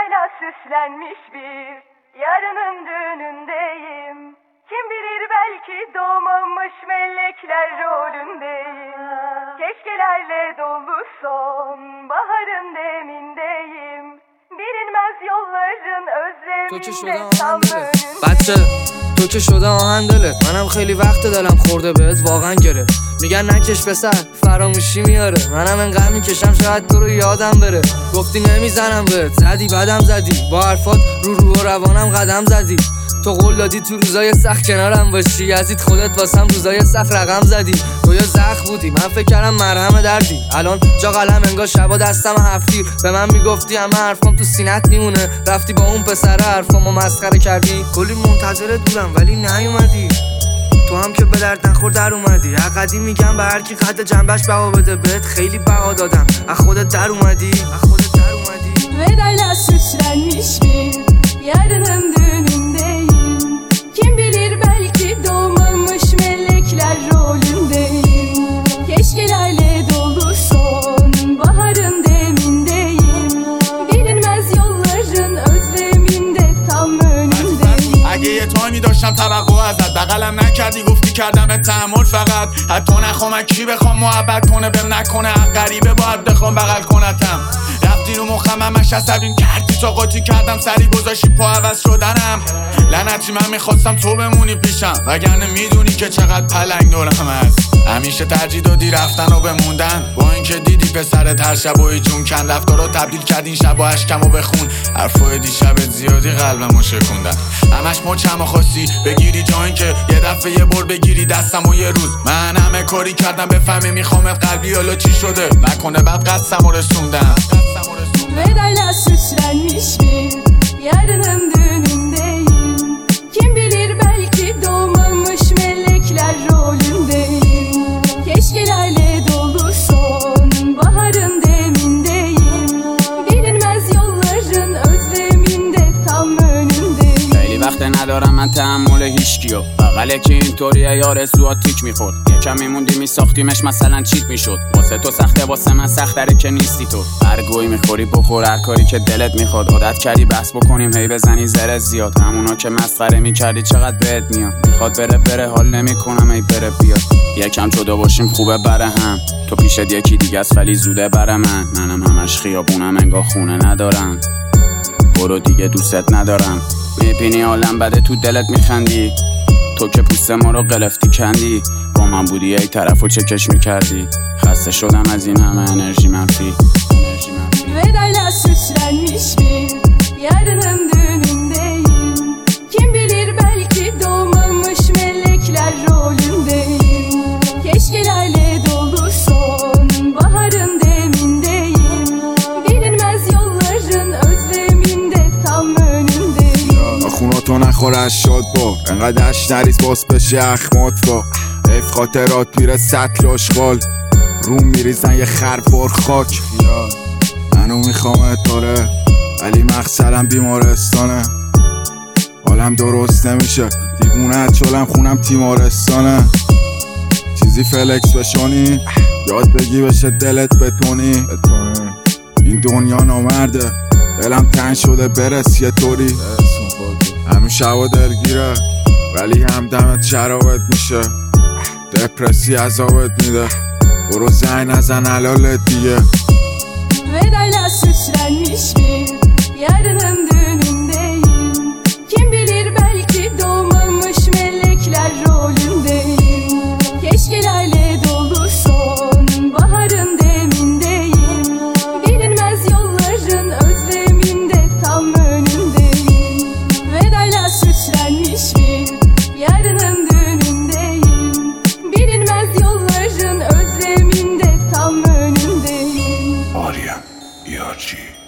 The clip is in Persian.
Vedayla süslenmiş bir yarının düğünündeyim. Kim bilir belki doğmamış melekler rolündeyim. Keşkelerle dolu sonbaharın demindeyim. Bilinmez yolların özleminde tam önündeyim. بچه تو که شده آهن دلت، منم خیلی وقت دلم خورده بهت واقعا گرفت. میگن نکش پسر فراموشی میاره، منم انقدر میکشم شاید تو رو یادم بره. گفتی نمیزنم بهت، زدی بدم زدی، با حرفات رو و روانم قدم زدی. تو قول دادی تو روزای سخت کنارم باشی، یزید خودت واسم روزای سخت رقم زدی. تو یا زخم بودی، من فکر کردم مرهم دردی. الان جا قلم انگار شبا دستم هفتیر. به من میگفتی همه حرفام تو سینت میمونه، رفتی با اون پسر حرفامو مسخره کردی. کلی منتظرت بودم ولی نیومدی، تو هم که به درد نخور در اومدی. حقیقی میگم به هر کی قد جنبش بها بده، بهت خیلی بها دادم، از خودت در اومدی. Vedayla süslenmiş bir yarının düğünündeyim. Kim bilir belki doğmamış melekler rolündeyim. Keşkelerle dolu sonbaharın demindeyim. Bilinmez yolların özleminde tam önündeyim. اگه یه تایمی داشتم توقع ازت، بغلم نکردی گفتی کردم تحمل فقط. حتی نخوام کی بخوام محبت کنه بهم نکنه، غریبه باید بخوام بغل کنتم. رفتی رو مخم همش عصبیم کردی، تا قاطی کردم سری گذاشتی پا عوض شدنم. لعنتی من میخواستم تو بمونی پیشم، وگرنه میدونی که چقدر پلنگ دورم هست. همیشه ترجیح دادی رفتن و بموندن، با اینکه دیدی پسرت هر شب و جون کن. رفتارا تبدیل کردین شب و اشکمو بخون، حرفای دیشبت زیادی قلبمو شکوندن. همش مچمو خواستی بگیری جا اینکه یه دفعه یه بر بگیری دستم و یه روز. من همه کاری کردم بفهمی میخوامت، قلبی حالا چی شده نکنه بعد قصدمو رسوندم. Vedayla süslenmiş bir yarının düğünündeyim. Kim bilir belki doğmamış melekler rolündeyim. Keşkelerle dolu sonbaharın demindeyim. Bilinmez yolların özleminde tam önündeyim. خیلی وقت ندارم من تحمل هیچکیو، بغله که اینطوریه یار سوات تیک میخورد. یکم میموندی میساختیمش مثلا چیت میشد. واسه تو سخته واسه من سختره که نیستی تو. هر گوی میخوری بخور، هر کاری که دلت میخواد. عادت کردی بحث بکنیم هی بزنی زره زیاد، همونا که مسخره میکردی چقدر بهت میاد. میخواد بره حال نمیکنم ای بره بیاد. یکم جدا باشیم خوبه بره هم، تو پیشت یکی دیگه است ولی زوده بره منم همش خیابونم انگار خونه ندارم. برو دیگه دوستت ندارم، میبینی عالم بده تو دلت میخندی. تو که پوست ما رو قلفتی کندی، با من بودی ای طرفو چکش میکردی. خسته شدم از این همه انرژی منفی. Vedayla süslenmiş bir yarının düğünündeyim. Kim bilir belki doğmamış melekler rolündeyim. Keşkelerle dolu sonbaharın demindeyim. Bilinmez yolların özleminde tam önündeyim. خوناتو نخور از شاد با انقدر اش نریز باز بشه اخمات با ایف خاطرات میره سطل اشغال. روم میریزن یه خروار خاک. منو میخوام اتاره ولی مقصدم بیمارستانه. حالم درست نمیشه دیوونه چولم خونم تیمارستانه. چیزی فلکس بشونی یاد بگی بشه دلت بتونی. این دنیا نامرده دلم تنگ شده برس یه طوری. همین شبا دلگیره ولی همدمت شرابت میشه. دپرسی عذابت میده، برو زنگ نزن حلالت دیگه. Vedayla süslenmiş bir yarının düğünündeyim. Kim bilir belki doğmamış melekler rolündeyim. Keşkelerle dolu sonbaharın demindeyim. Bilinmez yolların özleminde tam önündeyim. Vedayla süslenmiş bir yarının düğünündeyim. Bilinmez yolların özleminde tam önündeyim. Arya, Yarchi.